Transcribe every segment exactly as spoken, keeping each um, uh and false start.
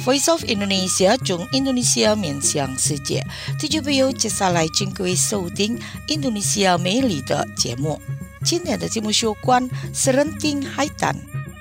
Voice of Indonesia 从印度尼西亚面向世界。听众朋友，接下来请各位收听印度尼西亚美丽的节目。今天的节目有关Serentting海滩。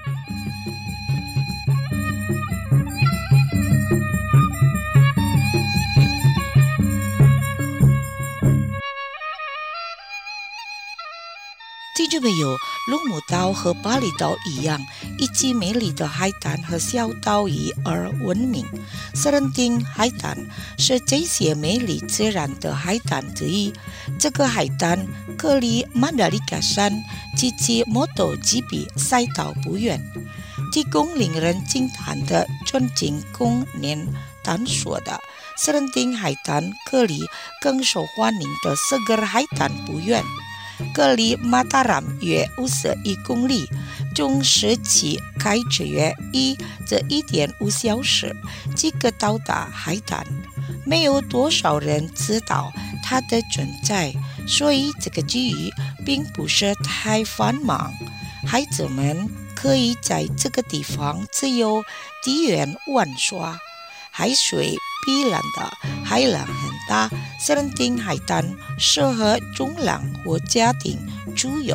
听众朋友，龙目岛和巴厘岛一样，以其美丽的海滩和小岛屿而闻名。Serentting海滩是这些美丽自然的海滩之一。这个海滩隔离曼达里卡山及其 MotoGP 赛道不远，提供令人惊叹的纯净公园探索的。Serentting海滩隔离更受欢迎的 Seger 海滩不远。隔离马达拉约五十一公里，从市区开车约一至一点五小时即可到达海滩。没有多少人知道它的存在，所以这个区域并不是太繁忙。孩子们可以在这个地方自由地园玩耍。海水碧蓝的，海浪很大。Serentting海滩适合中浪或家庭出游。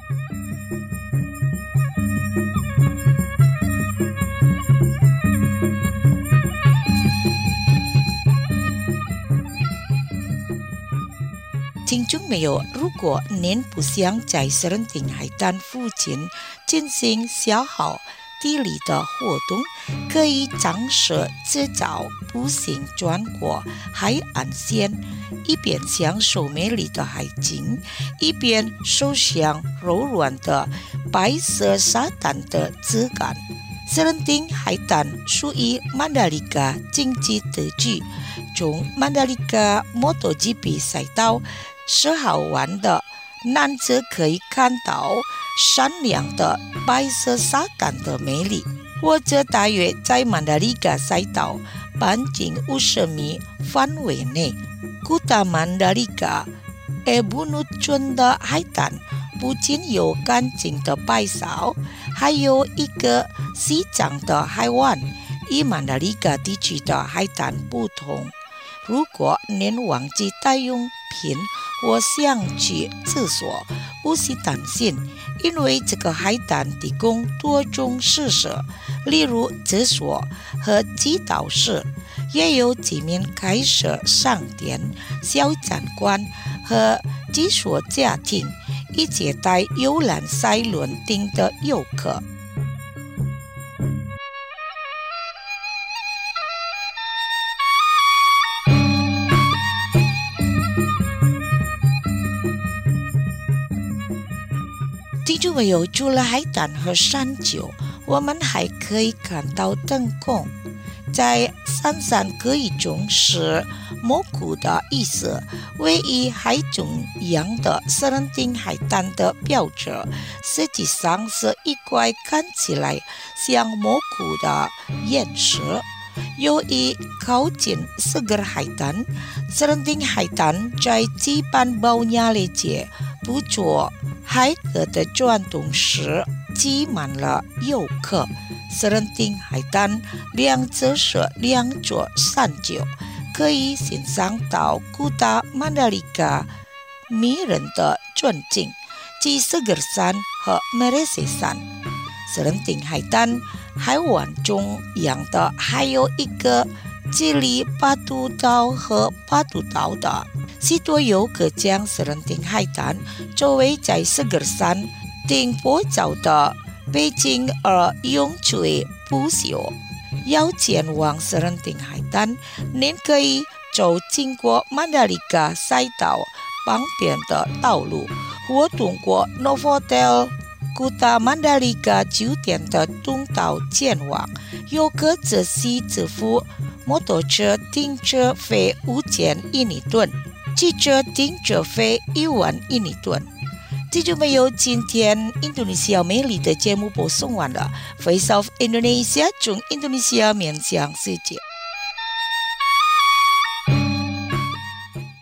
听众朋友，如果您不想在Serentting海滩附近进行消耗地理的活动，可以尝试自找步行穿过海岸线，一边享受美丽的海景，一边受享柔软的白色沙滩的质感。Serentting海滩属于曼达里卡经济特区，从曼达里卡 MotoGP 赛道十号弯的南侧可以看到闪亮的白色沙滩的美丽，或者大约在曼达里卡赛道半径五十米范围内。古达曼达里卡埃布努村的海滩不仅有干净的白沙，还有一个细长的海湾，与曼达里卡地区的海滩不同。如果您忘记带用品或想去厕所，不需担心，因为这个海滩提供多种设施，例如厕所和祈祷室，也有几名开设商店、小餐馆和寄宿家庭，以接待游览赛轮汀的游客。听众朋友，除了海滩和山丘，我们还可以看到灯光。在三山格语中是模糊的意思，位于海中央的Serentting海滩的标志，实际上是一块看起来像模糊的岩石。由于靠近Seger海滩，Serentting海滩在基本保养了解捕捉海蛤的转动时挤满了游客。Serentting海滩两侧是两座山丘，可以欣赏到古达曼达里卡迷人的风景，即Seger山和Merese山。Serentting海滩海湾中央的还有一个距离巴杜岛和巴杜岛的。许多游客将Serentting海滩作为在Seger山顶泊脚的北京而用作补休。要前往Serentting海滩，您可以走经过曼达里卡赛道旁边的道路，或通过 Novotel古达曼达里卡酒店的通道前往。游客则需支付摩托车停车费五千印尼盾，汽车停车费一万印尼盾。听众朋友，今天印度尼西亚美丽的节目播送完了。Voice of Indonesia 从印度尼西亚面向世界。